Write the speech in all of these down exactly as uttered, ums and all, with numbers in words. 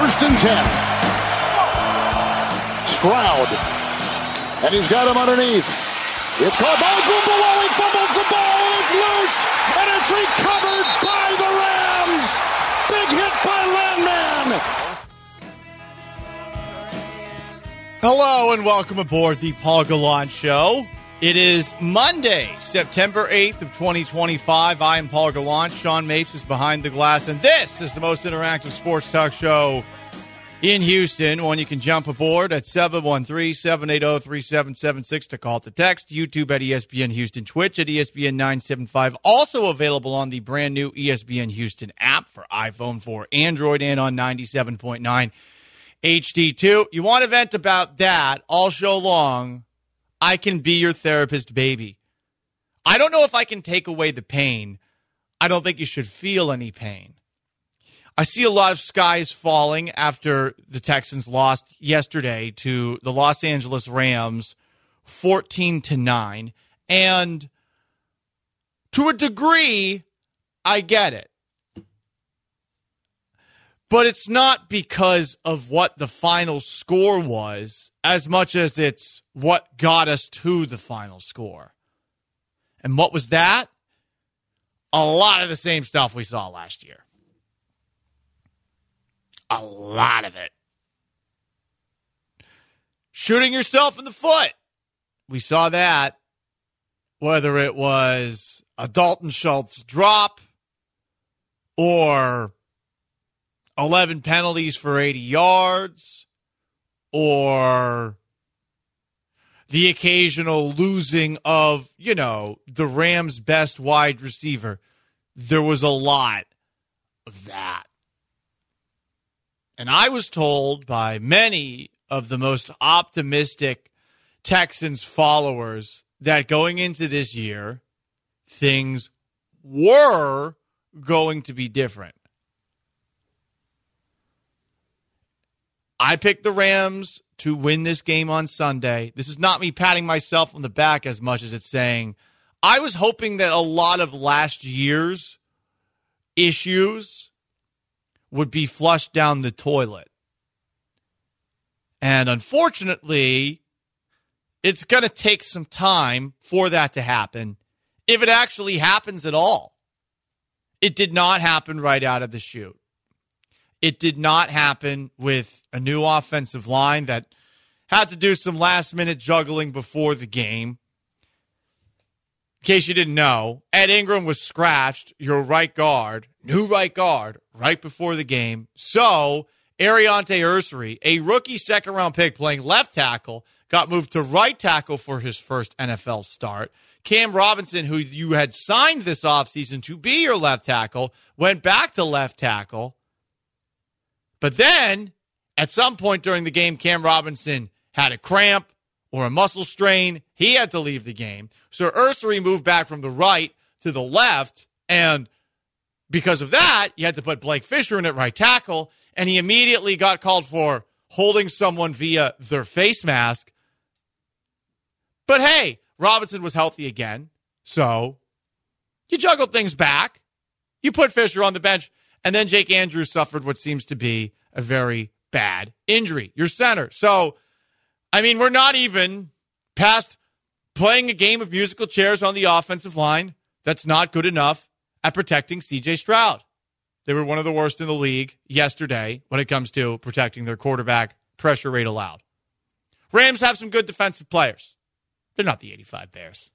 First and ten. Stroud. And he's got him underneath. It's caught by Gumbo. He fumbles the ball and it's loose. And it's recovered by the Rams. Big hit by Landman. Hello and welcome aboard the Paul Gallant Show. It is Monday, September eighth of twenty twenty-five. I am Paul Gallant. Sean Mapes is behind the glass. And this is the most interactive sports talk show in Houston. One you can jump aboard at seven one three, seven eight zero, three seven seven six to call to text. YouTube at E S P N Houston. Twitch at E S P N nine seventy-five. Also available on the brand new E S P N Houston app for iPhone, for Android, and on ninety-seven point nine H D two. You want to vent about that all show long? I can be your therapist, baby. I don't know if I can take away the pain. I don't think you should feel any pain. I see a lot of skies falling after the Texans lost yesterday to the Los Angeles Rams fourteen to nine. And to a degree, I get it. But it's not because of what the final score was as much as it's what got us to the final score. And what was that? A lot of the same stuff we saw last year. A lot of it. Shooting yourself in the foot. We saw that. Whether it was a Dalton Schultz drop or eleven penalties for eighty yards, or the occasional losing of, you know, the Rams' best wide receiver. There was a lot of that. And I was told by many of the most optimistic Texans followers that going into this year, things were going to be different. I picked the Rams to win this game on Sunday. This is not me patting myself on the back as much as it's saying I was hoping that a lot of last year's issues would be flushed down the toilet. And unfortunately, it's going to take some time for that to happen, if it actually happens at all. It did not happen right out of the chute. It did not happen with a new offensive line that had to do some last-minute juggling before the game. In case you didn't know, Ed Ingram was scratched, your right guard, new right guard, right before the game. So, Ariante Ursary, a rookie second-round pick playing left tackle, got moved to right tackle for his first N F L start. Cam Robinson, who you had signed this offseason to be your left tackle, went back to left tackle. But then, at some point during the game, Cam Robinson had a cramp or a muscle strain. He had to leave the game. So Ursary moved back from the right to the left, and because of that, you had to put Blake Fisher in at right tackle, and he immediately got called for holding someone via their face mask. But hey, Robinson was healthy again, so you juggled things back. You put Fisher on the bench. And then Jake Andrews suffered what seems to be a very bad injury, your center. So, I mean, we're not even past playing a game of musical chairs on the offensive line. That's not good enough at protecting C J Stroud. They were one of the worst in the league yesterday when it comes to protecting their quarterback, pressure rate allowed. Rams have some good defensive players. They're not the eighty-five Bears.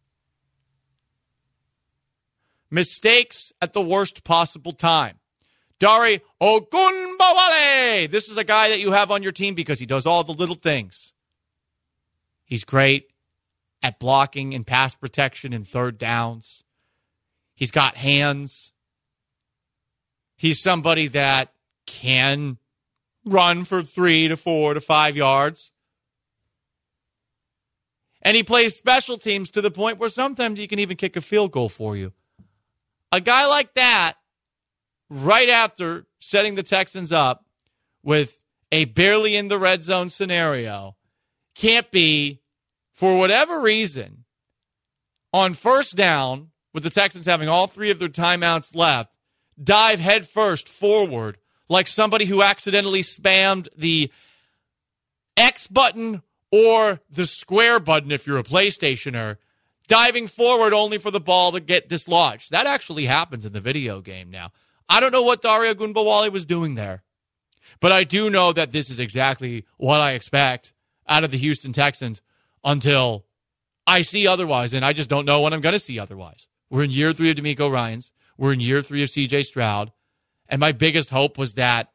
Mistakes at the worst possible time. Dare Ogunbowale. This is a guy that you have on your team because he does all the little things. He's great at blocking and pass protection and third downs. He's got hands. He's somebody that can run for three to four to five yards. And he plays special teams to the point where sometimes he can even kick a field goal for you. A guy like that, right after setting the Texans up with a barely in the red zone scenario, can't be, for whatever reason, on first down, with the Texans having all three of their timeouts left, dive headfirst forward like somebody who accidentally spammed the X button or the square button if you're a PlayStationer, diving forward only for the ball to get dislodged. That actually happens in the video game now. I don't know what Dario Gunbowale was doing there, but I do know that this is exactly what I expect out of the Houston Texans until I see otherwise, and I just don't know when I'm going to see otherwise. We're in year three of DeMeco Ryans. We're in year three of C J Stroud, and my biggest hope was that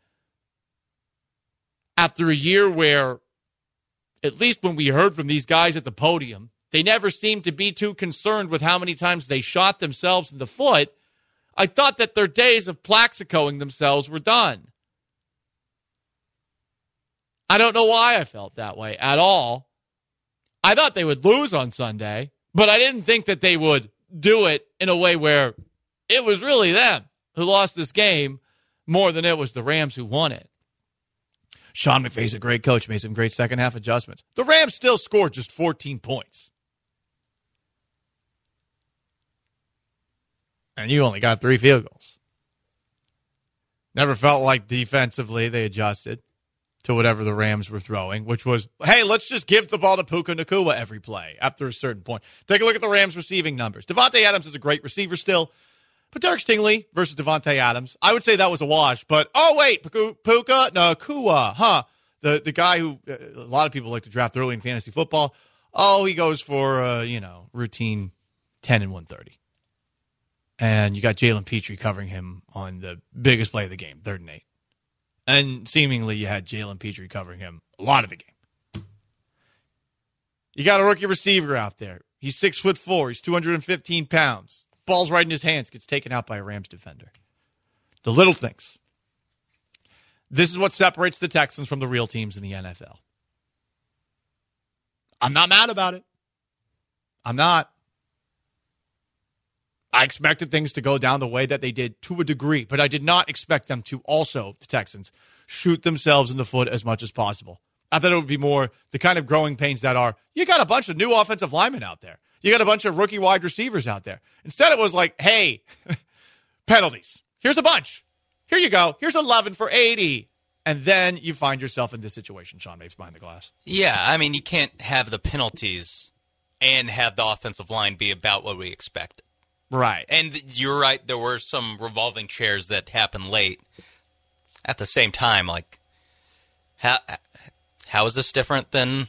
after a year where, at least when we heard from these guys at the podium, they never seemed to be too concerned with how many times they shot themselves in the foot, I thought that their days of Plaxicoing themselves were done. I don't know why I felt that way at all. I thought they would lose on Sunday, but I didn't think that they would do it in a way where it was really them who lost this game more than it was the Rams who won it. Sean McVay's a great coach, made some great second half adjustments. The Rams still scored just fourteen points. And you only got three field goals. Never felt like defensively they adjusted to whatever the Rams were throwing, which was, hey, let's just give the ball to Puka Nacua every play after a certain point. Take a look at the Rams receiving numbers. Devontae Adams is a great receiver still, but Derek Stingley versus Devontae Adams, I would say that was a wash, but, oh, wait, Puka Nacua, huh? The the guy who uh, a lot of people like to draft early in fantasy football, oh, he goes for, uh, you know, routine ten and one thirty. And you got Jalen Petrie covering him on the biggest play of the game, third and eight. And seemingly you had Jalen Petrie covering him a lot of the game. You got a rookie receiver out there. He's six foot four. He's two hundred fifteen pounds. Ball's right in his hands. Gets taken out by a Rams defender. The little things. This is what separates the Texans from the real teams in the N F L. I'm not mad about it. I'm not. I expected things to go down the way that they did to a degree, but I did not expect them to also, the Texans, shoot themselves in the foot as much as possible. I thought it would be more the kind of growing pains that are, you got a bunch of new offensive linemen out there. You got a bunch of rookie wide receivers out there. Instead, it was like, hey, penalties. Here's a bunch. Here you go. Here's eleven for eighty. And then you find yourself in this situation, Sean Mapes behind the glass. Yeah, I mean, you can't have the penalties and have the offensive line be about what we expected. Right. And you're right, there were some revolving chairs that happened late. At the same time, like, how how is this different than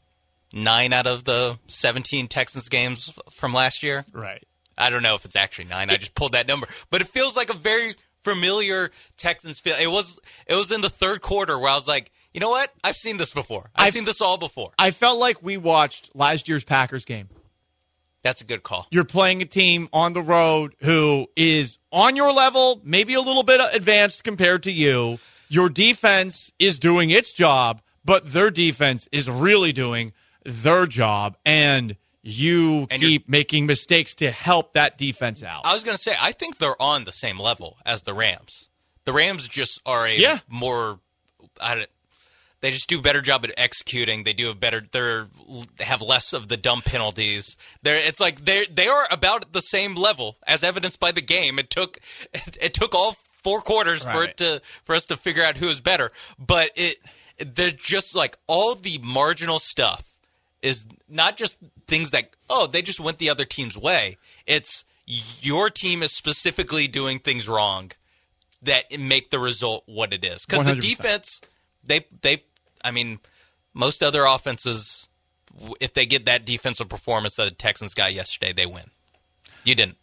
nine out of the seventeen Texans games from last year? Right. I don't know if it's actually nine. I just pulled that number. But it feels like a very familiar Texans feel. It was it was in the third quarter where I was like, you know what? I've seen this before. I've, I've seen this all before. I felt like we watched last year's Packers game. That's a good call. You're playing a team on the road who is on your level, maybe a little bit advanced compared to you. Your defense is doing its job, but their defense is really doing their job, and you and keep making mistakes to help that defense out. I was going to say, I think they're on the same level as the Rams. The Rams just are a yeah. more I don't, they just do a better job at executing. They do a better. They're they have less of the dumb penalties. They're it's like they they are about the same level as evidenced by the game. It took it, it took all four quarters right. for it to for us to figure out who is better. But it they're just like all the marginal stuff is not just things that oh they just went the other team's way. It's your team is specifically doing things wrong that make the result what it is. Because the defense they they. I mean, most other offenses, if they get that defensive performance that the Texans got yesterday, they win. You didn't.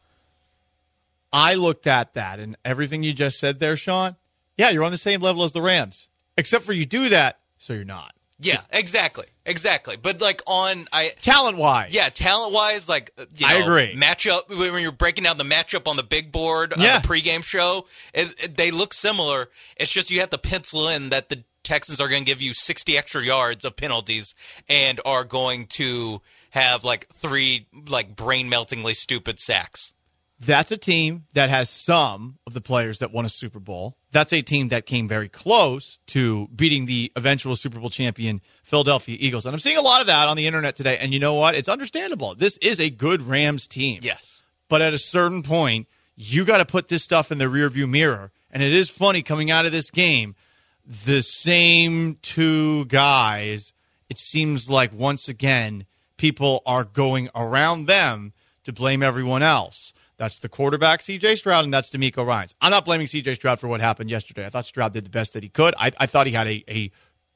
I looked at that, and everything you just said there, Sean, yeah, you're on the same level as the Rams. Except for you do that, so you're not. Yeah, exactly. Exactly. But, like, on... I talent-wise. Yeah, talent-wise, like, you I know, agree. Matchup, when you're breaking down the matchup on the big board on yeah. the pregame show, it, it, they look similar. It's just you have to pencil in that the Texans are going to give you sixty extra yards of penalties and are going to have like three like brain-meltingly stupid sacks. That's a team that has some of the players that won a Super Bowl. That's a team that came very close to beating the eventual Super Bowl champion Philadelphia Eagles. And I'm seeing a lot of that on the internet today. And you know what? It's understandable. This is a good Rams team. Yes. But at a certain point, you got to put this stuff in the rearview mirror. And it is funny coming out of this game, the same two guys, it seems like once again, people are going around them to blame everyone else. That's the quarterback, C J Stroud, and that's DeMeco Ryans. I'm not blaming C J Stroud for what happened yesterday. I thought Stroud did the best that he could. I, I thought he had a, a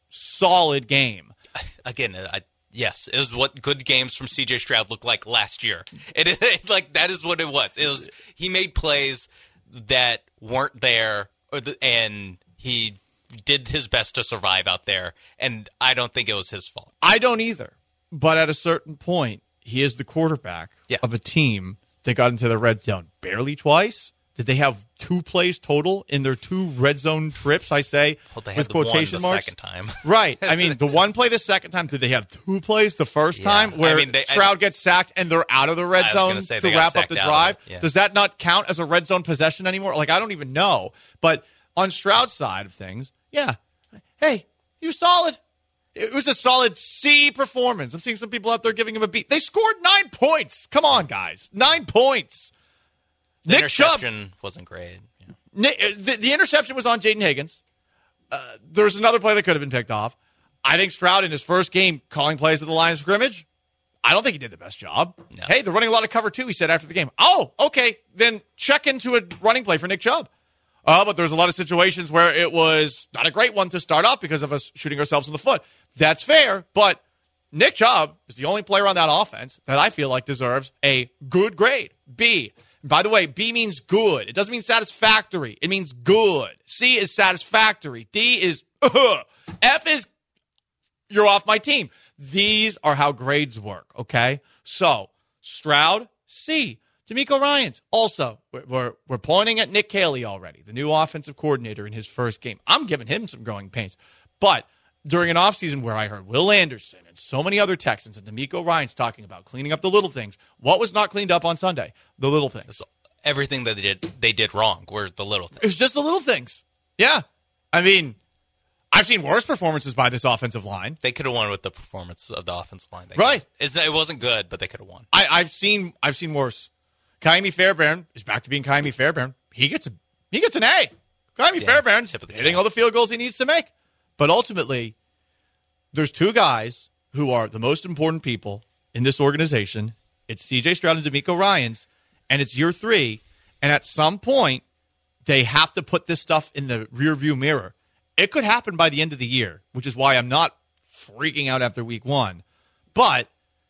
solid game. Again, I, yes, it was what good games from C J Stroud looked like last year. It, it like that is what it was. It was he made plays that weren't there, or the, and he did his best to survive out there. And I don't think it was his fault. I don't either. But at a certain point, he is the quarterback yeah. of a team that got into the red zone barely twice. Did they have two plays total in their two red zone trips, I say, well, they with had the quotation one the marks? Second time. Right. I mean, the one play the second time, did they have two plays the first yeah. time where I mean, they, Stroud I, gets sacked and they're out of the red zone say, to wrap up the drive? Yeah. Does that not count as a red zone possession anymore? Like, I don't even know. But on Stroud's side of things, yeah. Hey, he was solid. It was a solid C performance. I'm seeing some people out there giving him a beat. They scored nine points. Come on, guys. Nine points. The Nick interception Chubb, wasn't great. Yeah. Nick, the, the interception was on Jaden Higgins. Uh, there was another play that could have been picked off. I think Stroud in his first game calling plays at the line of scrimmage, I don't think he did the best job. No. Hey, they're running a lot of cover two, he said after the game. Oh, okay. Then check into a running play for Nick Chubb. Uh, but there's a lot of situations where it was not a great one to start off because of us shooting ourselves in the foot. That's fair, but Nick Chubb is the only player on that offense that I feel like deserves a good grade, B. By the way, B means good. It doesn't mean satisfactory. It means good. C is satisfactory. D is uh. F is you're off my team. These are how grades work, okay? So, Stroud, C. DeMeco Ryans, also, we're, we're, we're pointing at Nick Caley already, the new offensive coordinator in his first game. I'm giving him some growing pains. But during an offseason where I heard Will Anderson and so many other Texans and DeMeco Ryans talking about cleaning up the little things, what was not cleaned up on Sunday? The little things. So everything that they did, they did wrong were the little things. It was just the little things. Yeah. I mean, I've seen worse performances by this offensive line. They could have won with the performance of the offensive line. They right. It wasn't good, but they could have won. I, I've seen I've seen worse. Kaimi Fairbairn is back to being Kaimi Fairbairn. He gets a he gets an A. Kaimi Yeah, Fairbairn's tip of the hitting cap. all the field goals he needs to make. But ultimately, there's two guys who are the most important people in this organization. It's C J Stroud and DeMeco Ryans, and it's year three. And at some point, they have to put this stuff in the rearview mirror. It could happen by the end of the year, which is why I'm not freaking out after week one. But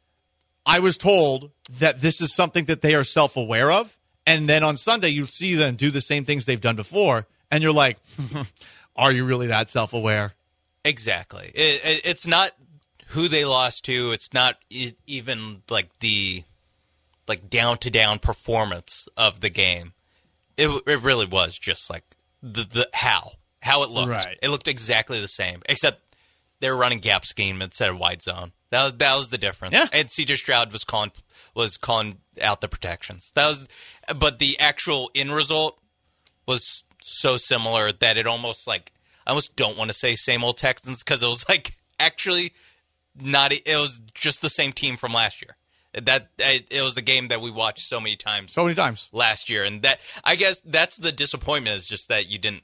I was told that this is something that they are self-aware of. And then on Sunday, you see them do the same things they've done before. And you're like, are you really that self-aware? Exactly. It, it, it's not who they lost to. It's not e- even like the like down-to-down performance of the game. It, it really was just like the, the how. How it looked. Right. It looked exactly the same, except they were running gap scheme instead of wide zone. That was that was the difference. Yeah. And C J Stroud was calling was calling out the protections. That was, but the actual end result was so similar that it almost like I almost don't want to say same old Texans because it was like actually not. It was just the same team from last year. That it, it was the game that we watched so many times, So many times. last year, and that I guess that's the disappointment is just that you didn't.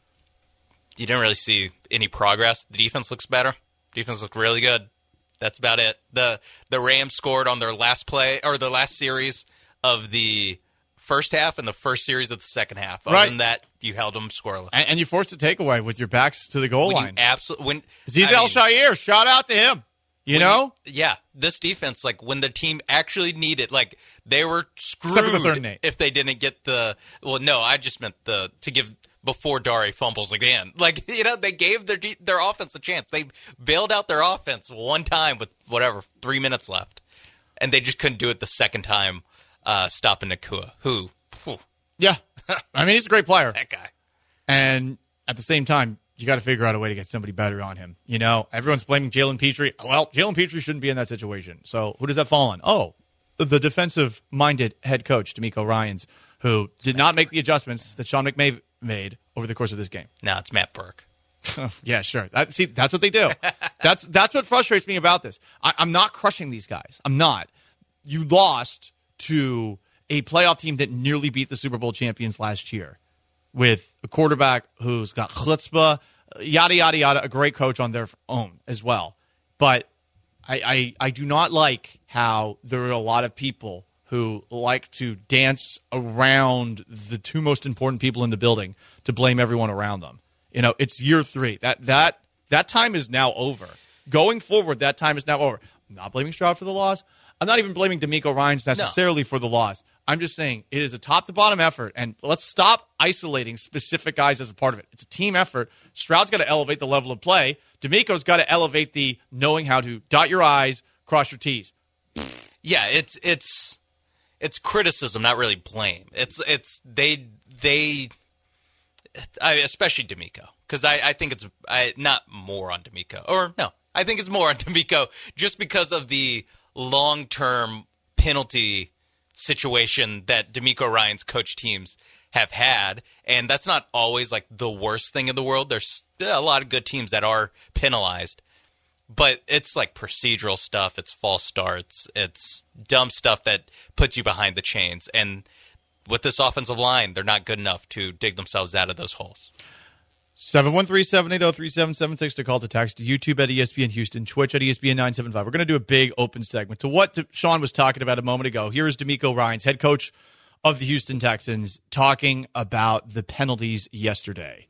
You didn't really see any progress. The defense looks better. Defense looked really good. That's about it. The the Rams scored on their last play or the last series of the first half and the first series of the second half. Other Right. than that, you held them scoreless. And, and you forced a takeaway with your backs to the goal When line. absolutely when Aziz I El mean, Shair, shout out to him. You when know? you- yeah, this defense, like when the team actually needed, like they were screwed Except for the third and eight. if they didn't get the. Well, no, I just meant the to give before Dare fumbles again. Like you know, they gave their de- their offense a chance. They bailed out their offense one time with whatever three minutes left, and they just couldn't do it the second time. Uh, stopping Nakua, who whew, Yeah. I mean, he's a great player. that guy. And at the same time, you got to figure out a way to get somebody better on him. You know, everyone's blaming Jalen Petrie. Well, Jalen Petrie shouldn't be in that situation. So who does that fall on? Oh, the defensive-minded head coach, DeMeco Ryans, who did not make the adjustments that Sean McVay made over the course of this game. No, it's Matt Burke. Yeah, sure. That, see, that's what they do. That's that's what frustrates me about this. I, I'm not crushing these guys. I'm not. You lost to a playoff team that nearly beat the Super Bowl champions last year with a quarterback who's got chutzpah, yada, yada, yada, a great coach on their own as well. But I, I, I do not like how there are a lot of people who like to dance around the two most important people in the building to blame everyone around them. You know, it's year three. That that that time is now over. Going forward, that time is now over. I'm not blaming Stroud for the loss. I'm not even blaming DeMeco Ryans necessarily no. for the loss. I'm just saying it is a top-to-bottom effort, and let's stop isolating specific guys as a part of it. It's a team effort. Stroud's got to elevate the level of play. DeMeco's got to elevate the knowing how to dot your I's, cross your T's. Yeah, it's it's it's criticism, not really blame. It's it's they they I, especially DeMeco, because I, I think it's I, not more on DeMeco, or no, I think it's more on DeMeco just because of the long-term penalty situation that DeMeco Ryans coach teams have had, and that's not always like the worst thing in the world. There's a lot of good teams that are penalized, but it's like procedural stuff, it's false starts, it's dumb stuff that puts you behind the chains, and with this offensive line, they're not good enough to dig themselves out of those holes. seven one three, seven eight zero, three seven seven six to call to text, YouTube at E S P N Houston, Twitch at E S P N nine seven five. We're going to do a big open segment. To what Sean was talking about a moment ago, here is DeMeco Ryans, head coach of the Houston Texans, talking about the penalties yesterday.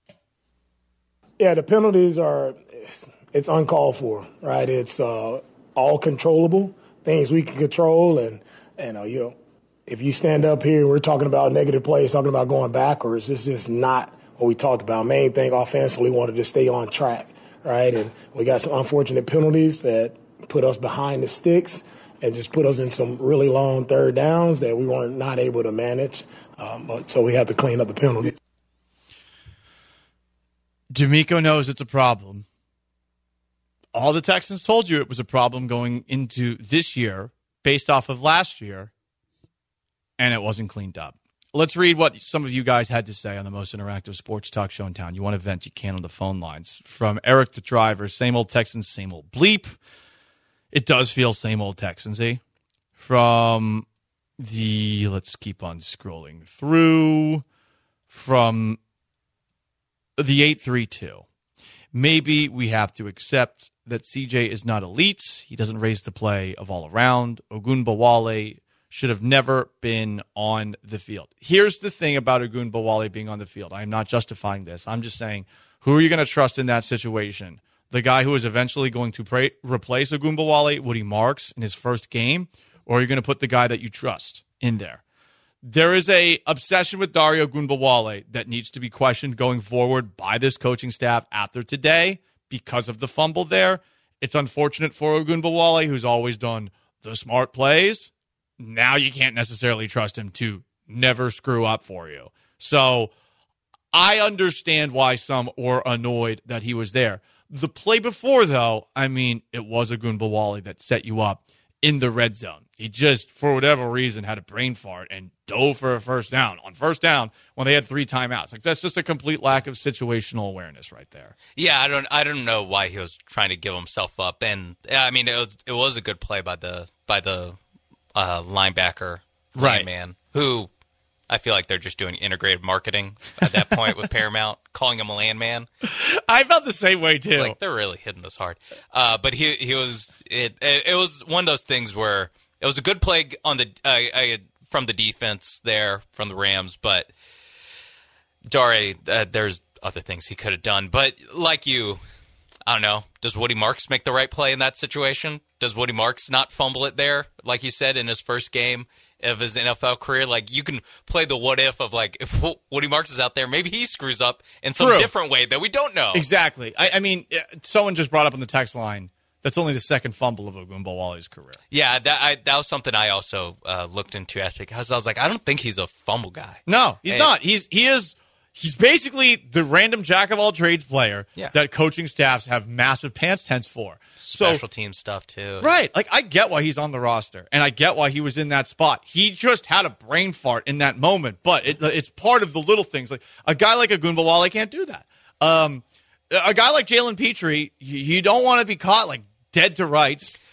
Yeah, the penalties are, it's uncalled for, right? It's uh, all controllable, things we can control. And, and uh, you know, if you stand up here and we're talking about negative plays, talking about going backwards, this is not what we talked about. Main thing offensively, wanted to stay on track, right? And we got some unfortunate penalties that put us behind the sticks and just put us in some really long third downs that we weren't not able to manage. Um, but, so we had to clean up the penalties. DeMeco knows it's a problem. All the Texans told you it was a problem going into this year based off of last year, and it wasn't cleaned up. Let's read what some of you guys had to say on the most interactive sports talk show in town. You want to vent, you can on the phone lines. From Eric the Driver, same old Texans, same old bleep. It does feel same old Texans-y. From the, let's keep on scrolling through, from the eight three two. Maybe we have to accept that C J is not elite. He doesn't raise the play of all around. Ogunbowale should have never been on the field. Here's the thing about Ogunbowale being on the field. I am not justifying this. I'm just saying, who are you going to trust in that situation? The guy who is eventually going to pray, replace Ogunbowale, Woody Marks, in his first game, or are you going to put the guy that you trust in there? There is a obsession with Dario Ogunbowale that needs to be questioned going forward by this coaching staff after today because of the fumble there. It's unfortunate for Ogunbowale, who's always done the smart plays. Now you can't necessarily trust him to never screw up for you. So I understand why some were annoyed that he was there. The play before, though, I mean, it was Ogunbowale that set you up in the red zone. He just, for whatever reason, had a brain fart and dove for a first down. On first down, when they had three timeouts. Like, that's just a complete lack of situational awareness right there. Yeah, I don't I don't know why he was trying to give himself up. And, I mean, it was, it was a good play by the by the uh, linebacker, right, man, who I feel like they're just doing integrated marketing at that point with Paramount, calling him a landman. I felt the same way, too. Like, they're really hitting this hard. Uh, but he he was it, it. It was one of those things where it was a good play on the uh, I, from the defense there from the Rams, but Dare, uh, there's other things he could have done. But like you, I don't know. Does Woody Marks make the right play in that situation? Does Woody Marks not fumble it there, like you said, in his first game of his N F L career? Like, you can play the what if of, like, if Woody Marks is out there, maybe he screws up in some True. different way that we don't know. Exactly. I, I mean, someone just brought up on the text line, that's only the second fumble of Ogunbowale's career. Yeah, that I, that was something I also uh, looked into because I was like, I don't think he's a fumble guy. No, he's and, not. He's he is he's basically the random jack of all trades player yeah. that coaching staffs have massive pants tents for. Special so, team stuff too. Right. Like, I get why he's on the roster, and I get why he was in that spot. He just had a brain fart in that moment, but it, it's part of the little things. Like, a guy like Ogunbowale can't do that. Um, a guy like Jalen Petrie, you, you don't want to be caught, like, dead to rights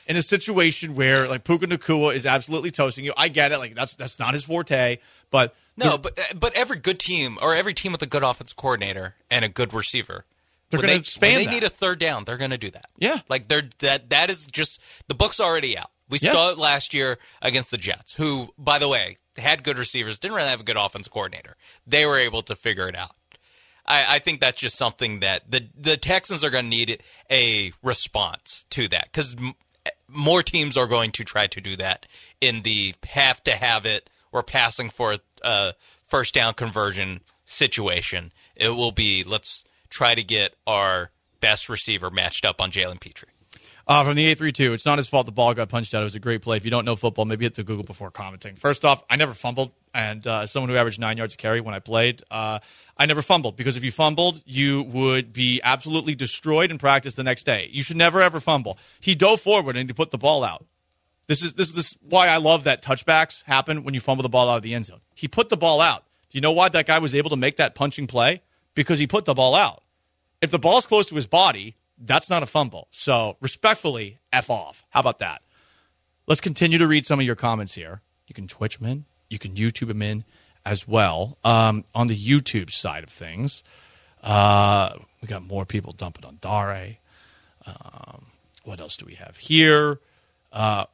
in a situation where like Puka Nacua is absolutely toasting you. I get it. Like that's that's not his forte, but no, but but every good team or every team with a good offensive coordinator and a good receiver, they're going to expand. When they that. need a third down, they're going to do that. Yeah, like they're that that is just the book's already out. We yeah. saw it last year against the Jets, who, by the way, had good receivers, didn't really have a good offensive coordinator. They were able to figure it out. I, I think that's just something that the the Texans are going to need a response to that because m- more teams are going to try to do that in the have to have it or passing for a first down conversion situation. It will be let's try to get our best receiver matched up on Jalen Petrie. Uh, from the eight three two, it's not his fault the ball got punched out. It was a great play. If you don't know football, maybe hit the Google before commenting. First off, I never fumbled, and uh, as someone who averaged nine yards a carry when I played, uh, I never fumbled because if you fumbled, you would be absolutely destroyed in practice the next day. You should never, ever fumble. He dove forward and he put the ball out. This is this is this why I love that touchbacks happen when you fumble the ball out of the end zone. He put the ball out. Do you know why that guy was able to make that punching play? Because he put the ball out. If the ball's close to his body, that's not a fumble. So, respectfully, F off. How about that? Let's continue to read some of your comments here. You can Twitch them in. You can YouTube them in as well. Um, on the YouTube side of things, uh, we got more people dumping on Dare. Um, what else do we have here? Uh,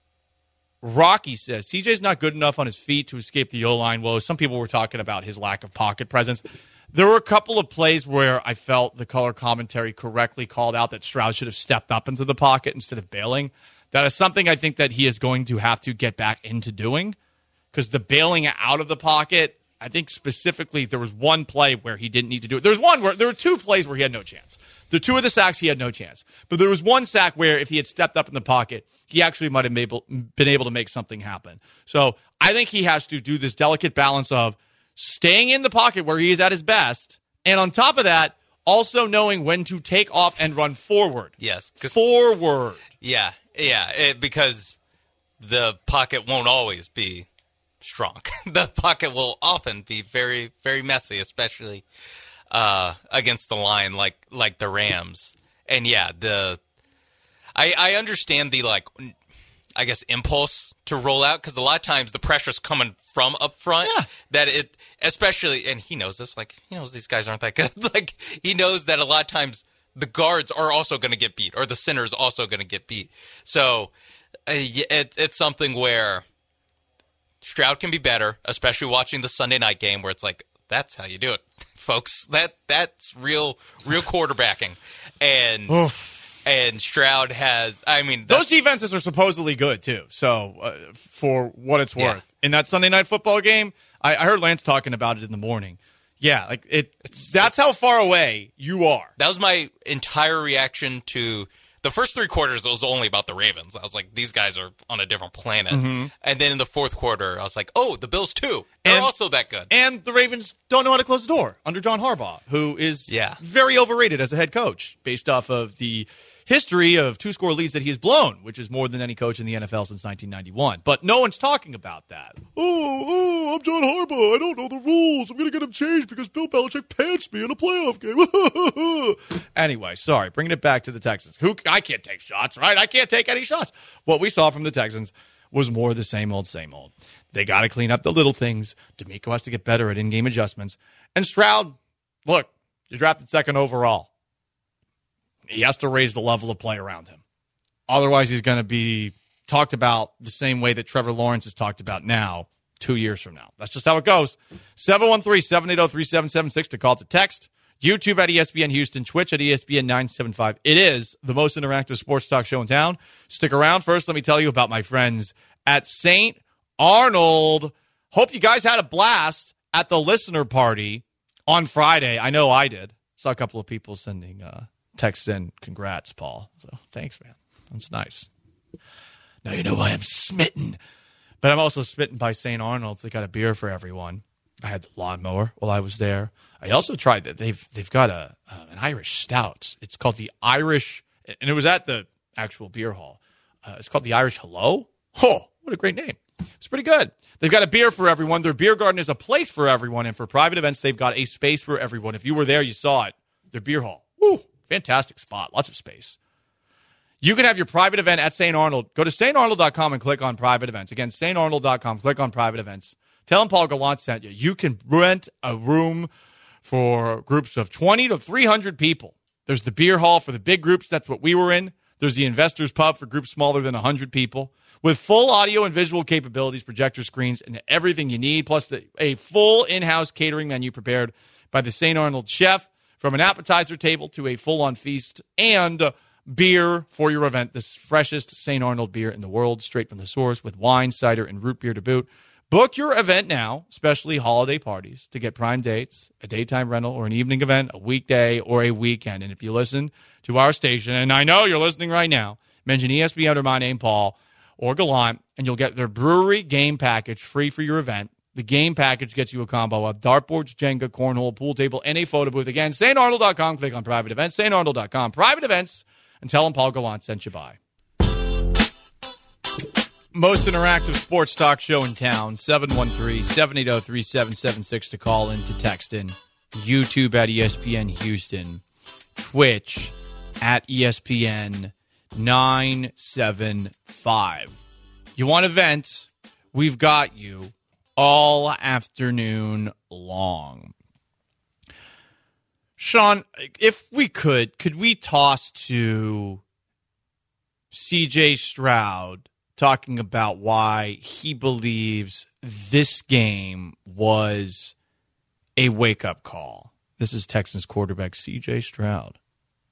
Rocky says, C J's not good enough on his feet to escape the O-line woes. Some people were talking about his lack of pocket presence. There were a couple of plays where I felt the color commentary correctly called out that Stroud should have stepped up into the pocket instead of bailing. That is something I think that he is going to have to get back into doing because the bailing out of the pocket, I think specifically there was one play where he didn't need to do it. There was one where there were two plays where he had no chance. The two of the sacks, he had no chance. But there was one sack where if he had stepped up in the pocket, he actually might have been able, been able to make something happen. So I think he has to do this delicate balance of staying in the pocket where he is at his best, and on top of that, also knowing when to take off and run forward. Yes. Forward. Yeah, yeah, it, because the pocket won't always be strong. The pocket will often be very, very messy, especially uh, against the line like like the Rams. And yeah, the I, I understand the, like, I guess, impulse to roll out because a lot of times the pressure's coming from up front. Yeah. That it, especially, and he knows this, like, he knows these guys aren't that good. Like, he knows that a lot of times the guards are also going to get beat or the center is also going to get beat. So uh, it, it's something where Stroud can be better, especially watching the Sunday night game where it's like, that's how you do it, folks. That That's real, real quarterbacking. And. Oof. And Stroud has, I mean... Those defenses are supposedly good, too, so uh, for what it's worth. Yeah. In that Sunday night football game, I, I heard Lance talking about it in the morning. Yeah, like it. It's, that's it's, how far away you are. That was my entire reaction to... The first three quarters, it was only about the Ravens. I was like, these guys are on a different planet. Mm-hmm. And then in the fourth quarter, I was like, oh, the Bills, too. They're and, also that good. And the Ravens don't know how to close the door under John Harbaugh, who is yeah. very overrated as a head coach based off of the history of two-score leads that he has blown, which is more than any coach in the N F L since nineteen ninety-one. But no one's talking about that. Oh, oh, I'm John Harbaugh. I don't know the rules. I'm going to get them changed because Bill Belichick pants me in a playoff game. Anyway, sorry, bringing it back to the Texans. Who I can't take shots, right? I can't take any shots. What we saw from the Texans was more the same old, same old. They got to clean up the little things. D'Amico has to get better at in-game adjustments. And Stroud, look, you're drafted second overall. He has to raise the level of play around him. Otherwise, he's going to be talked about the same way that Trevor Lawrence is talked about now, two years from now. That's just how it goes. seven one three, seven eight zero, three seven seven six to call to text. YouTube at E S P N Houston, Twitch at E S P N nine seventy-five. It is the most interactive sports talk show in town. Stick around. First, let me tell you about my friends at Saint Arnold. Hope you guys had a blast at the listener party on Friday. I know I did. Saw a couple of people sending uh, texts in. Congrats, Paul. So thanks, man. That's nice. Now you know why I'm smitten. But I'm also smitten by Saint Arnold's. They got a beer for everyone. I had the lawnmower while I was there. I also tried that. They've they've got a uh, an Irish stout. It's called the Irish, and it was at the actual beer hall. Uh, it's called the Irish Hello. Oh, what a great name. It's pretty good. They've got a beer for everyone. Their beer garden is a place for everyone, and for private events, they've got a space for everyone. If you were there, you saw it. Their beer hall. Woo, fantastic spot. Lots of space. You can have your private event at Saint Arnold. Go to Saint Arnold dot com and click on private events. Again, Saint Arnold dot com, click on private events. Tell them Paul Gallant sent you. You can rent a room for groups of twenty to three hundred people. There's the beer hall for the big groups. That's what we were in. There's the Investors Pub for groups smaller than one hundred people. With full audio and visual capabilities, projector screens, and everything you need, plus the, a full in-house catering menu prepared by the Saint Arnold chef, from an appetizer table to a full-on feast, and beer for your event, the freshest Saint Arnold beer in the world, straight from the source, with wine, cider, and root beer to boot. Book your event now, especially holiday parties, to get prime dates, a daytime rental, or an evening event, a weekday, or a weekend. And if you listen to our station, and I know you're listening right now, mention E S P N under my name, Paul, or Gallant, and you'll get their brewery game package free for your event. The game package gets you a combo of dartboards, Jenga, cornhole, pool table, and a photo booth. Again, Saint Arnold dot com. Click on private events. Saint Arnold dot com. Private events. And tell them Paul Gallant sent you by. Most interactive sports talk show in town. seven one three, seven eight zero, three seven seven six to call in, to text in. YouTube at E S P N Houston. Twitch at E S P N nine seven five. You want events? We've got you all afternoon long. Sean, if we could, could we toss to C J Stroud talking about why he believes this game was a wake-up call? This is Texans quarterback C J Stroud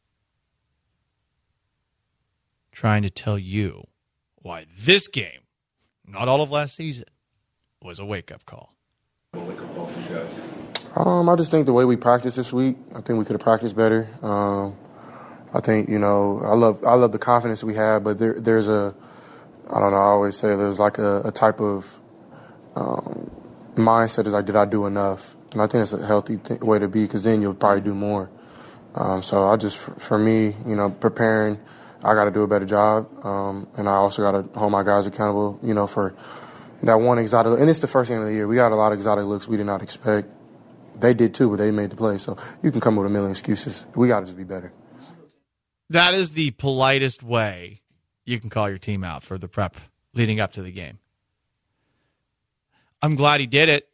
trying to tell you why this game, not all of last season, was a wake-up call. Wake-up call for you guys. Um, I just think the way we practiced this week, I think we could have practiced better. Um, I think, you know, I love I love the confidence we have, but there, there's a, I don't know, I always say there's like a, a type of um, mindset is like, did I do enough? And I think it's a healthy th- way to be, because then you'll probably do more. Um, so I just, for, for me, you know, preparing, I got to do a better job. Um, and I also got to hold my guys accountable, you know, for that one exotic look. And it's the first game of the year. We got a lot of exotic looks we did not expect. They did too, but they made the play. So you can come up with a million excuses. We got to just be better. That is the politest way you can call your team out for the prep leading up to the game. I'm glad he did it.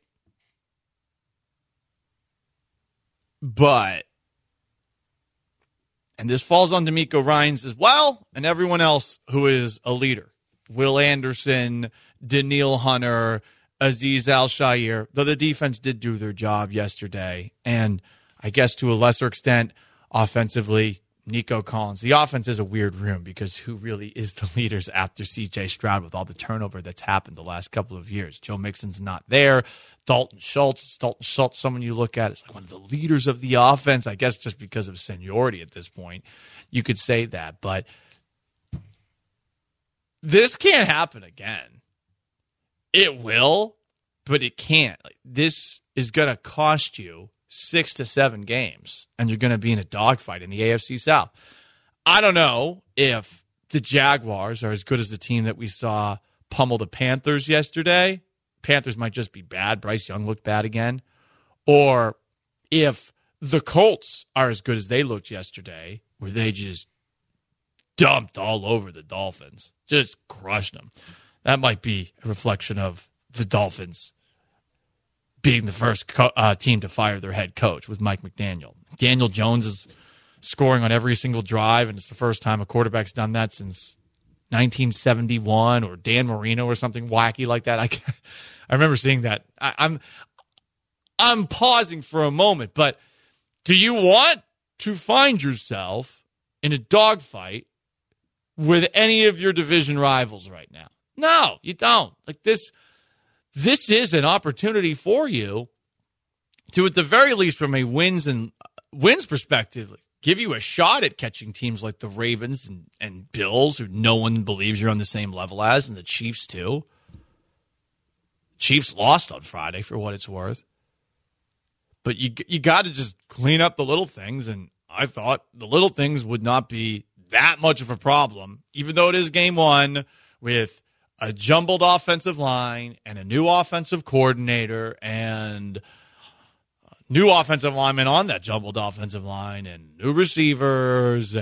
But, and this falls on D'Amico Ryans as well, and everyone else who is a leader. Will Anderson, Daniil Hunter, Azeez Al-Shaair, though the defense did do their job yesterday, and I guess to a lesser extent, offensively, Nico Collins. The offense is a weird room, because who really is the leaders after C J Stroud with all the turnover that's happened the last couple of years? Joe Mixon's not there. Dalton Schultz. Dalton Schultz, someone you look at, is like one of the leaders of the offense, I guess just because of seniority at this point. You could say that, but this can't happen again. It will, but it can't. Like, this is going to cost you six to seven games, and you're going to be in a dogfight in the A F C South. I don't know if the Jaguars are as good as the team that we saw pummel the Panthers yesterday. Panthers might just be bad. Bryce Young looked bad again. Or if the Colts are as good as they looked yesterday, where they just dumped all over the Dolphins, just crushed them. That might be a reflection of the Dolphins being the first co- uh, team to fire their head coach with Mike McDaniel. Daniel Jones is scoring on every single drive, and it's the first time a quarterback's done that since nineteen seventy-one, or Dan Marino or something wacky like that. I, I remember seeing that. I, I'm I'm pausing for a moment, but do you want to find yourself in a dogfight with any of your division rivals right now? No, you don't. Like this, this is an opportunity for you to, at the very least, from a wins and wins perspective, give you a shot at catching teams like the Ravens and, and Bills, who no one believes you're on the same level as, and the Chiefs too. Chiefs lost on Friday, for what it's worth. But you you got to just clean up the little things, and I thought the little things would not be that much of a problem, even though it is game one with a jumbled offensive line and a new offensive coordinator and new offensive linemen on that jumbled offensive line and new receivers and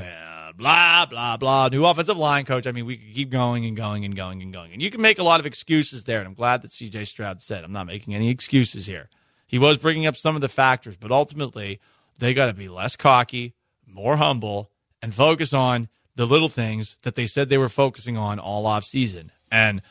Stroud, blah, blah, blah. New offensive line coach. I mean, we could keep going and going and going and going. And you can make a lot of excuses there, and I'm glad that C J Stroud said, I'm not making any excuses here. He was bringing up some of the factors, but ultimately, they got to be less cocky, more humble, and focus on the little things that they said they were focusing on all offseason. And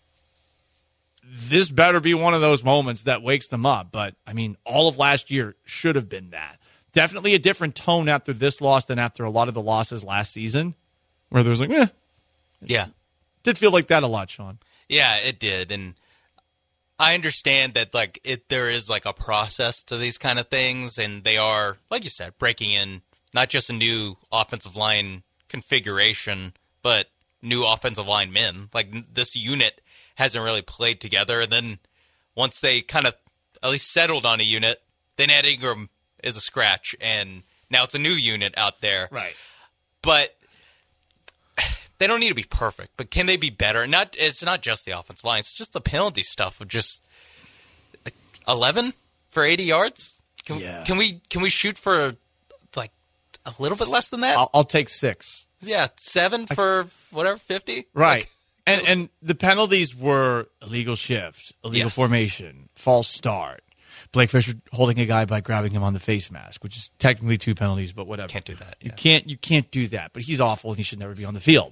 this better be one of those moments that wakes them up. But, I mean, all of last year should have been that. Definitely a different tone after this loss than after a lot of the losses last season, where there was like, eh. Yeah. Did feel like that a lot, Sean. Yeah, it did. And I understand that, like, it there is, like, a process to these kind of things, and they are, like you said, breaking in not just a new offensive line configuration, but new offensive line men. Like, this unit hasn't really played together, and then once they kind of at least settled on a unit, then Ed Ingram is a scratch, and now it's a new unit out there. Right. But they don't need to be perfect, but can they be better? Not It's not just the offensive line. It's just the penalty stuff of just eleven for eighty yards. Can, yeah. can we can we shoot for like a little bit less than that? I'll, I'll take six. Yeah, seven for whatever, fifty? Right. Like, and and the penalties were illegal shift, illegal Yes. formation, false start. Blake Fisher holding a guy by grabbing him on the face mask, which is technically two penalties, but whatever. Can't do that. You yeah. can't you can't do that. But he's awful and he should never be on the field.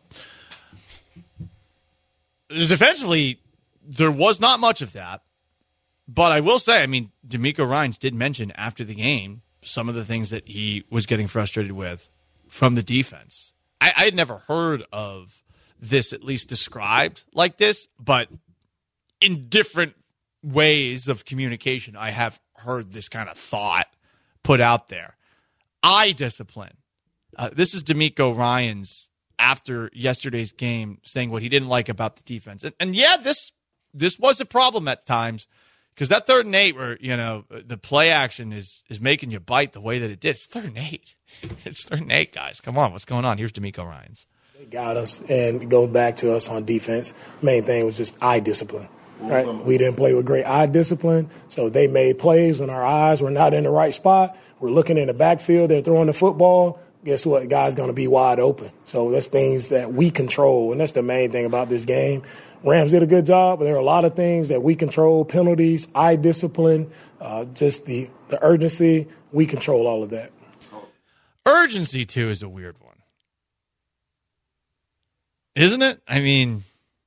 Defensively, there was not much of that. But I will say, I mean, D'Amico Ryans did mention after the game some of the things that he was getting frustrated with from the defense. I, I had never heard of this at least described like this, but in different ways of communication, I have heard this kind of thought put out there. Eye discipline. Uh, this is D'Amico Ryans after yesterday's game saying what he didn't like about the defense. And, and yeah, this this was a problem at times because that third and eight where, you know, the play action is is making you bite the way that it did. It's third and eight. It's third and eight, guys. Come on, what's going on? Here's D'Amico Ryans. They got us, and it goes back to us on defense. Main thing was just eye discipline. Right, we didn't play with great eye discipline, so they made plays when our eyes were not in the right spot. We're looking in the backfield, they're throwing the football. Guess what? The guy's going to be wide open. So that's things that we control, and that's the main thing about this game. Rams did a good job, but there are a lot of things that we control, penalties, eye discipline, uh, just the, the urgency. We control all of that. Urgency, too, is a weird one. Isn't it? I mean,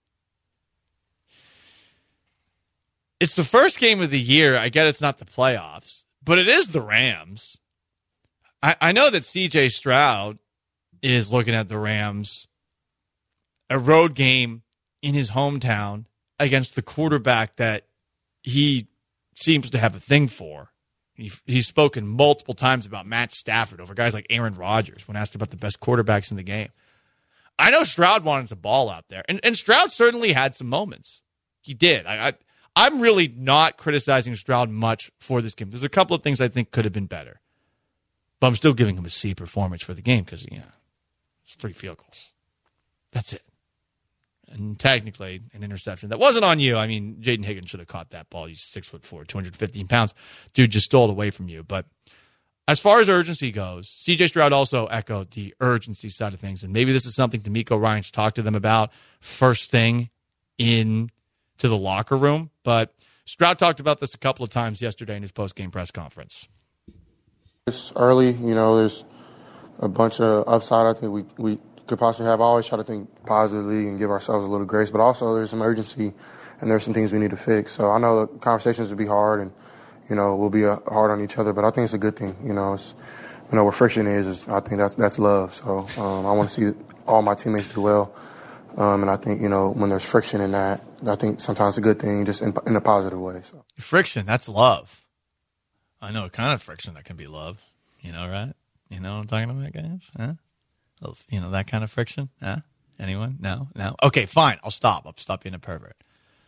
it's the first game of the year. I get it's not the playoffs, but it is the Rams. I, I know that C J Stroud is looking at the Rams, a road game in his hometown against the quarterback that he seems to have a thing for. He, he's spoken multiple times about Matt Stafford over guys like Aaron Rodgers when asked about the best quarterbacks in the game. I know Stroud wanted the ball out there, and, and Stroud certainly had some moments. He did. I, I I'm really not criticizing Stroud much for this game. There's a couple of things I think could have been better. But I'm still giving him a C performance for the game because, you know, it's three field goals. That's it. And technically, an interception. That wasn't on you. I mean, Jaden Higgins should have caught that ball. He's six foot four, two hundred fifteen pounds. Dude just stole it away from you. But as far as urgency goes, C J Stroud also echoed the urgency side of things. And maybe this is something D'Amico Ryans talked to them about first thing in to the locker room. But Stroud talked about this a couple of times yesterday in his post-game press conference. It's early, you know, there's a bunch of upside I think we, we could possibly have. I always try to think positively and give ourselves a little grace, but also there's some urgency and there's some things we need to fix. So I know the conversations will be hard and, you know, we'll be uh, hard on each other, but I think it's a good thing. You know, it's, you know, where friction is, is I think that's that's love. So um, I want to see all my teammates do well. Um, and I think, you know, when there's friction in that, I think sometimes it's a good thing just in, in a positive way. So friction, that's love. I know a kind of friction that can be love. You know, right? You know what I'm talking about, guys? Huh? You know, that kind of friction? Huh? Anyone? No? No? Okay, fine. I'll stop. I'll stop being a pervert.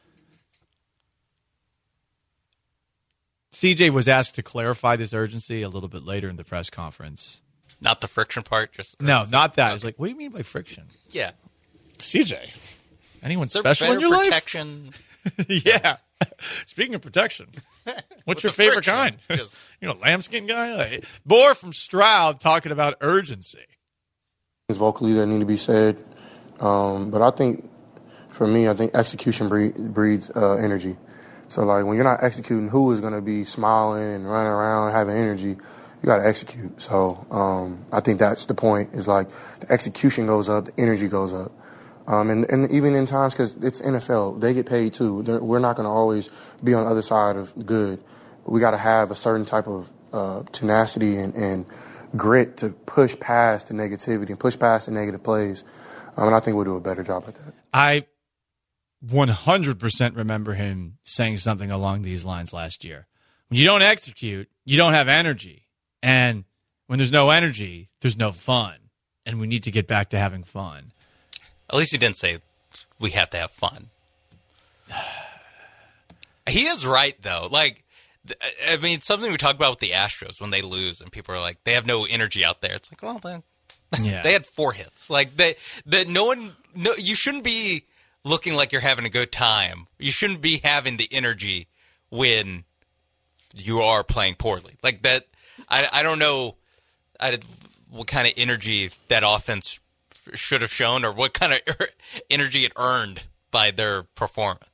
C J was asked to clarify this urgency a little bit later in the press conference. Not the friction part? Just No, not that. Okay. I was like, what do you mean by friction? Yeah. C J, anyone Is there special in better your protection? life? Yeah. Speaking of protection, what's With your the favorite friction. kind? Just- You know, lambskin guy? Like, more from Stroud talking about urgency. vocally that need to be said. Um, but I think, for me, I think execution breed, breeds uh, energy. So, like, when you're not executing, who is going to be smiling and running around having energy? You got to execute. So um, I think that's the point, is like the execution goes up, the energy goes up. Um, and, and even in times, because it's N F L, they get paid too. They're, we're not going to always be on the other side of good. We got to have a certain type of uh, tenacity and, and grit to push past the negativity and push past the negative plays. Um, and I think we'll do a better job at that. I one hundred percent remember him saying something along these lines last year. When you don't execute, you don't have energy. And when there's no energy, there's no fun. And we need to get back to having fun. At least he didn't say we have to have fun. He is right, though. Like, I mean, something we talk about with the Astros when they lose and people are like, they have no energy out there. It's like, well, then yeah. They had four hits. Like, they, that no one, no, you shouldn't be looking like you're having a good time. You shouldn't be having the energy when you are playing poorly. Like that. I, I don't know I, what kind of energy that offense should have shown or what kind of energy it earned by their performance.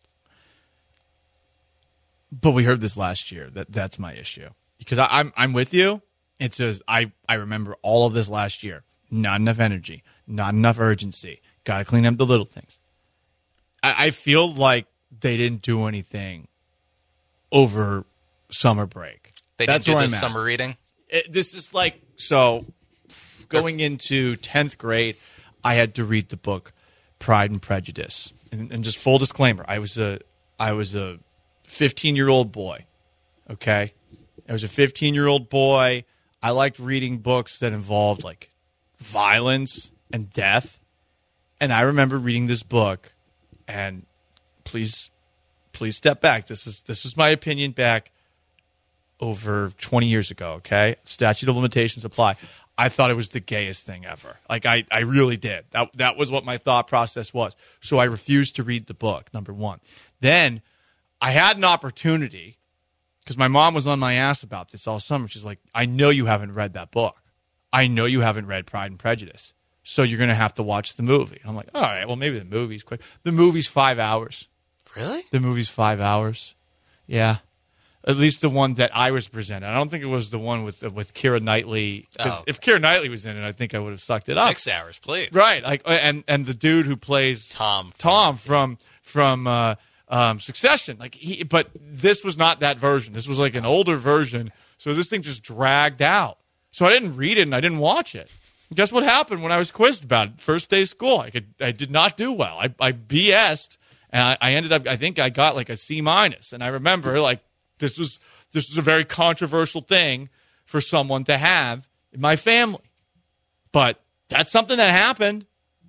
But we heard this last year. That that's my issue. Because I, I'm I'm with you. It's just I, I remember all of this last year. Not enough energy. Not enough urgency. Got to clean up the little things. I, I feel like they didn't do anything over summer break. They That's didn't do where the I'm summer at. reading? It, this is like, so going into tenth grade, I had to read the book Pride and Prejudice. And, and just full disclaimer, I was a I was a fifteen-year-old boy, okay? I was a fifteen-year-old boy. I liked reading books that involved, like, violence and death. And I remember reading this book, and please, please step back. This is this was my opinion back over twenty years ago, okay? Statute of limitations apply. I thought it was the gayest thing ever. Like, I, I really did. That, that was what my thought process was. So I refused to read the book, number one. Then I had an opportunity, because my mom was on my ass about this all summer. She's like, I know you haven't read that book. I know you haven't read Pride and Prejudice. So you're going to have to watch the movie. I'm like, all right, well, maybe the movie's quick. The movie's five hours. Really? The movie's five hours. Yeah. At least the one that I was presented. I don't think it was the one with with Keira Knightley. Because Oh, okay. if Keira Knightley was in it, I think I would have sucked it up. Six hours, please. Right. Like, and and the dude who plays Tom. Tom from from uh, um, Succession. Like he, but this was not that version. This was like an older version. So this thing just dragged out. So I didn't read it and I didn't watch it. And guess what happened when I was quizzed about it? First day of school, I could I did not do well. I I B S'd and I, I ended up. I think I got like a C minus. And I remember like this was this was a very controversial thing for someone to have in my family. But that's something that happened.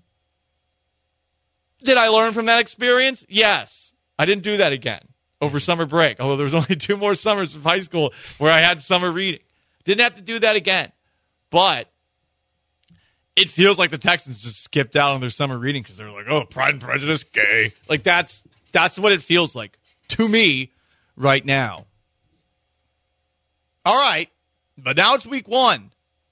Did I learn from that experience? Yes. I didn't do that again over summer break, although there was only two more summers of high school where I had summer reading. Didn't have to do that again. But it feels like the Texans just skipped out on their summer reading because they're like, oh, Pride and Prejudice, gay. Like, that's that's what it feels like to me right now. All right, but now it's week one.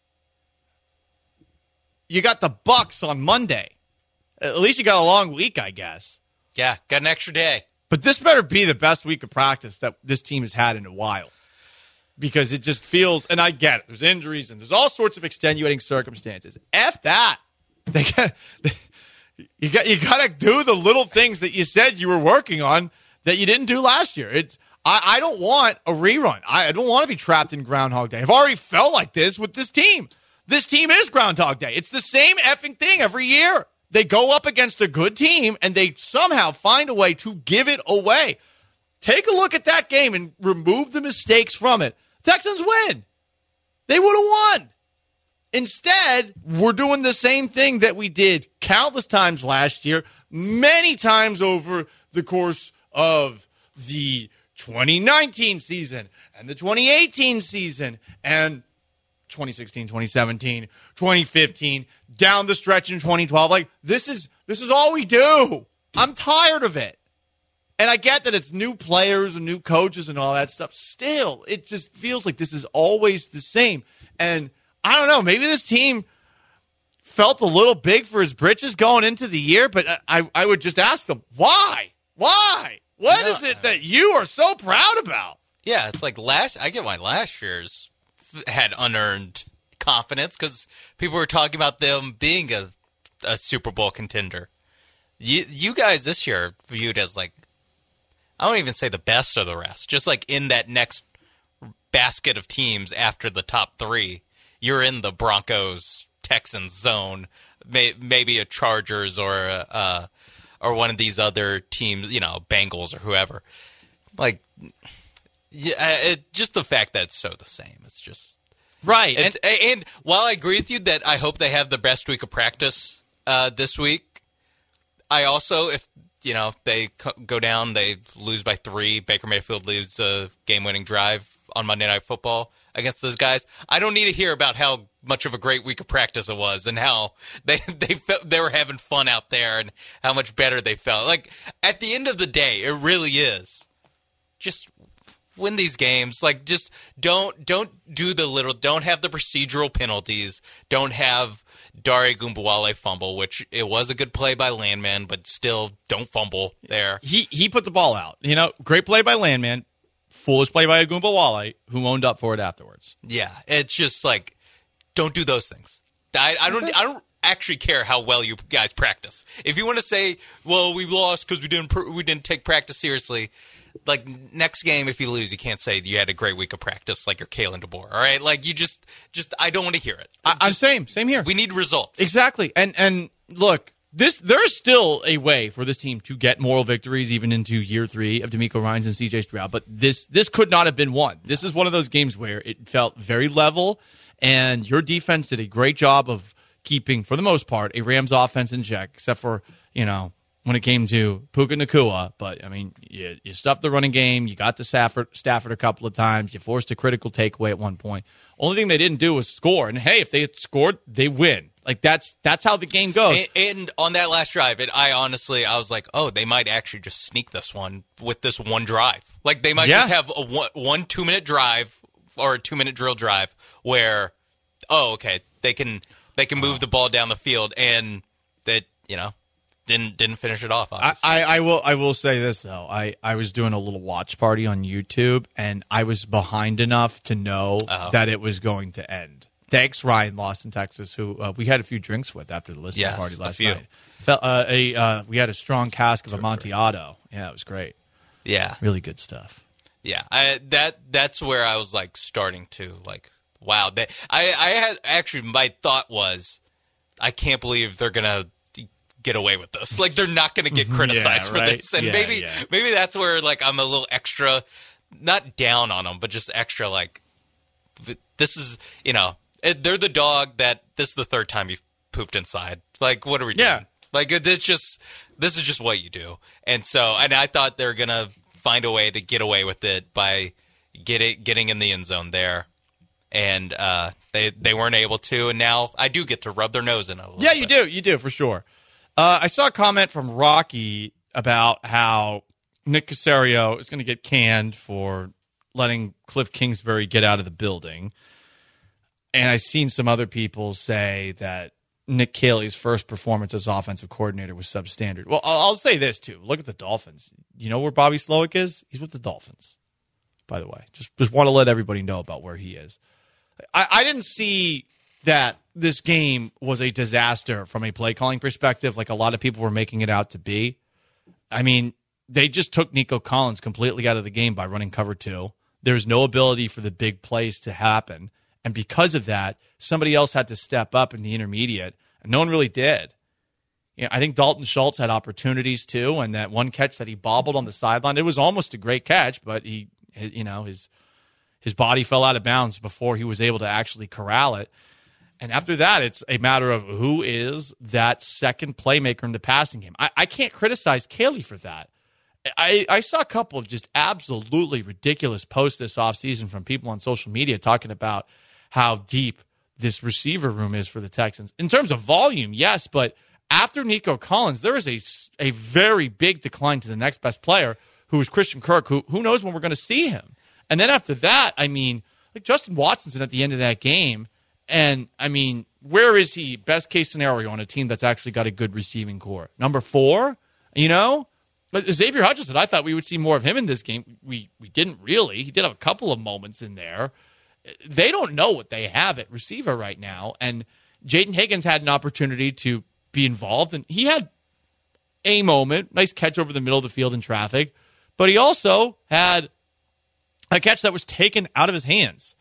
You got the Bucks on Monday. At least you got a long week, I guess. Yeah, got an extra day. But this better be the best week of practice that this team has had in a while. Because it just feels, and I get it, there's injuries and there's all sorts of extenuating circumstances. F that. They got, you got you got to do the little things that you said you were working on that you didn't do last year. It's I, I don't want a rerun. I, I don't want to be trapped in Groundhog Day. I've already felt like this with this team. This team is Groundhog Day. It's the same effing thing every year. They go up against a good team, and they somehow find a way to give it away. Take a look at that game and remove the mistakes from it. Texans win. They would have won. Instead, we're doing the same thing that we did countless times last year, many times over the course of the twenty nineteen season and the twenty eighteen season and twenty sixteen, twenty seventeen, twenty fifteen, down the stretch in twenty twelve. Like, this is this is all we do. I'm tired of it. And I get that it's new players and new coaches and all that stuff. Still, it just feels like this is always the same. And I don't know, maybe this team felt a little big for his britches going into the year, but I, I would just ask them, why? Why? What No, is it that you are so proud about? Yeah, it's like last. I get why last year's had unearned confidence because people were talking about them being a, a Super Bowl contender. You, you guys this year are viewed as like, I don't even say the best of the rest, just like in that next basket of teams after the top three. You're in the Broncos, Texans zone, may, maybe a Chargers or a, uh, or one of these other teams, you know, Bengals or whoever. Like, yeah, it, just the fact that it's so the same. It's just right. And, and, and while I agree with you that I hope they have the best week of practice uh, this week, I also, if you know they go down, they lose by three. Baker Mayfield leaves a game-winning drive on Monday Night Football against those guys. I don't need to hear about how much of a great week of practice it was and how they they felt they were having fun out there and how much better they felt. Like at the end of the day, it really is just win these games. Like just don't don't do the little don't have the procedural penalties. Don't have Dare Ogunbowale fumble, which it was a good play by Landman, but still don't fumble there. He he put the ball out. You know, great play by Landman. Foolish play by Ogunbowale, who owned up for it afterwards. Yeah, it's just like, don't do those things. I, I don't. I don't actually care how well you guys practice. If you want to say, "Well, we lost because we didn't pr- we didn't take practice seriously," like next game, if you lose, you can't say you had a great week of practice, like you're Kalen DeBoer. All right, like you just, just I don't want to hear it. I, I'm same, same here. We need results. Exactly, and and look. This there's still a way for this team to get moral victories even into year three of DeMeco Ryans and C J Stroud, but this this could not have been won. This is one of those games where it felt very level, and your defense did a great job of keeping, for the most part, a Rams offense in check, except for, you know, when it came to Puka Nacua. But, I mean, you, you stuffed the running game. You got to Stafford, Stafford a couple of times. You forced a critical takeaway at one point. Only thing they didn't do was score. And, hey, if they had scored, they win. Like, that's that's how the game goes. And, and on that last drive, it, I honestly, I was like, oh, they might actually just sneak this one with this one drive. Like, they might Yeah. just have a one, one two-minute drive or a two-minute drill drive where, oh, okay, they can they can move the ball down the field, and that, you know, didn't didn't finish it off, I, obviously. I, I will I will say this, though. I, I was doing a little watch party on YouTube, and I was behind enough to know Uh-oh. that it was going to end. Thanks, Ryan Lost in Texas, who uh, we had a few drinks with after the listening Yes, party a last few. night. Felt, uh, a, uh, we had a strong cask of Amontillado. Yeah, it was great. yeah. Really good stuff. Yeah, I, that that's where I was like starting to like, wow. They, I I had actually my thought was, I can't believe they're gonna get away with this. Like they're not gonna get criticized Yeah, for right? this, and Yeah, maybe yeah. maybe that's where like I'm a little extra, not down on them, but just extra like, this is you know it, they're the dog that this is the third time you've pooped inside. Like what are we doing? Yeah. Like this just this is just what you do, and so and I thought they're gonna find a way to get away with it by get it, getting in the end zone there, and uh, they they weren't able to, and now I do get to rub their nose in it a little Yeah, you bit. do. You do, for sure. Uh, I saw a comment from Rocky about how Nick Caserio is going to get canned for letting Cliff Kingsbury get out of the building. And I've seen some other people say that Nick Caley's first performance as offensive coordinator was substandard. Well, I'll, I'll say this, too. Look at the Dolphins. You know where Bobby Slowick is? He's with the Dolphins, by the way. Just, just want to let everybody know about where he is. I, I didn't see that this game was a disaster from a play calling perspective like a lot of people were making it out to be. I mean, they just took Nico Collins completely out of the game by running cover two. There's no ability for the big plays to happen. And because of that, somebody else had to step up in the intermediate, and no one really did. You know, I think Dalton Schultz had opportunities too, and that one catch that he bobbled on the sideline, it was almost a great catch, but he, his, you know, his his body fell out of bounds before he was able to actually corral it. And after that, it's a matter of who is that second playmaker in the passing game. I, I can't criticize Caley for that. I, I saw a couple of just absolutely ridiculous posts this offseason from people on social media talking about how deep this receiver room is for the Texans. In terms of volume, yes, but after Nico Collins, there is a, a very big decline to the next best player, who is Christian Kirk, who who knows when we're going to see him. And then after that, I mean, like Justin Watson's in at the end of that game, And, I mean, where is he, best case scenario, on a team that's actually got a good receiving core? Number four, you know? But Xavier Hutchinson, I thought we would see more of him in this game. We we didn't really. He did have a couple of moments in there. They don't know what they have at receiver right now. And Jaden Higgins had an opportunity to be involved, and he had a moment, nice catch over the middle of the field in traffic, but he also had a catch that was taken out of his hands.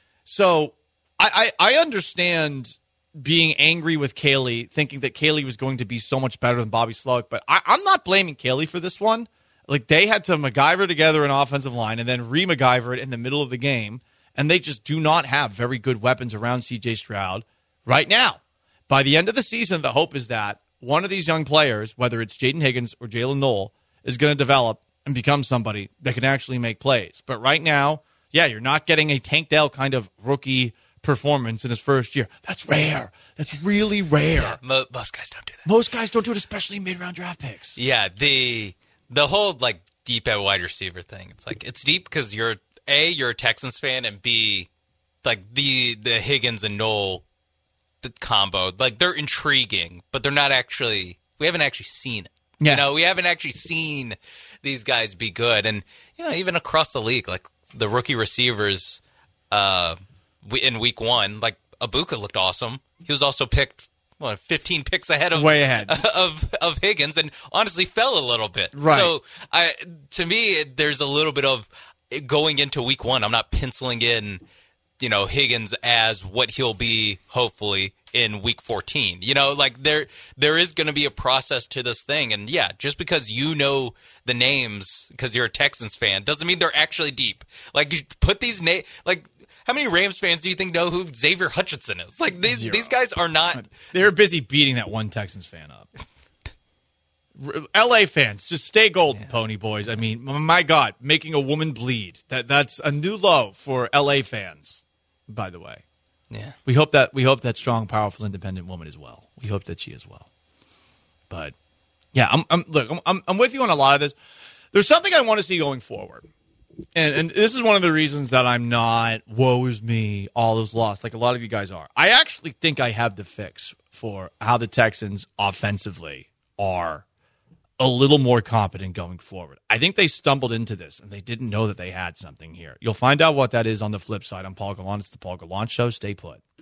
So I, I, I understand being angry with Caley, thinking that Caley was going to be so much better than Bobby Slowick, but I, I'm not blaming Caley for this one. Like, they had to MacGyver together an offensive line and then re-MacGyver it in the middle of the game, and they just do not have very good weapons around C J Stroud right now. By the end of the season, the hope is that one of these young players, whether it's Jaden Higgins or Jalen Knoll, is going to develop and become somebody that can actually make plays. But right now, yeah, you're not getting a Tank Dell kind of rookie performance in his first year. That's rare. That's really rare. Yeah, mo- most guys don't do that. Most guys don't do it, especially mid-round draft picks. Yeah, the the whole like deep at wide receiver thing. It's like it's deep because you're A, you're a Texans fan, and B, like the the Higgins and Knoll the combo, like they're intriguing, but they're not actually. We haven't actually seen it. Yeah. You know, we haven't actually seen these guys be good, and you know, even across the league, like the rookie receivers, uh, in week one, like Abuka looked awesome. He was also picked, what, fifteen picks ahead of way ahead of of Higgins, and honestly fell a little bit. Right. So, I to me, there's a little bit of going into week one. I'm not penciling in, you know, Higgins as what he'll be, hopefully, in week fourteen. You know, like there there is going to be a process to this thing. And yeah, just because you know the names because you're a Texans fan doesn't mean they're actually deep. Like, you put these names, like, how many Rams fans do you think know who Xavier Hutchinson is? Like, these Zero. these guys are not. They're busy beating that one Texans fan up. L A fans, just stay golden, yeah. Pony boys. I mean, my God, making a woman bleed. That that's a new low for L A fans, by the way. Yeah. We hope that we hope that strong, powerful, independent woman as well. We hope that she is well. But yeah, I'm, I'm look, I'm, I'm I'm with you on a lot of this. There's something I want to see going forward. And and this is one of the reasons that I'm not, woe is me, all is lost, like a lot of you guys are. I actually think I have the fix for how the Texans offensively are a little more competent going forward. I think they stumbled into this, and they didn't know that they had something here. You'll find out what that is on the flip side. I'm Paul Gallant. It's the Paul Gallant Show. Stay put.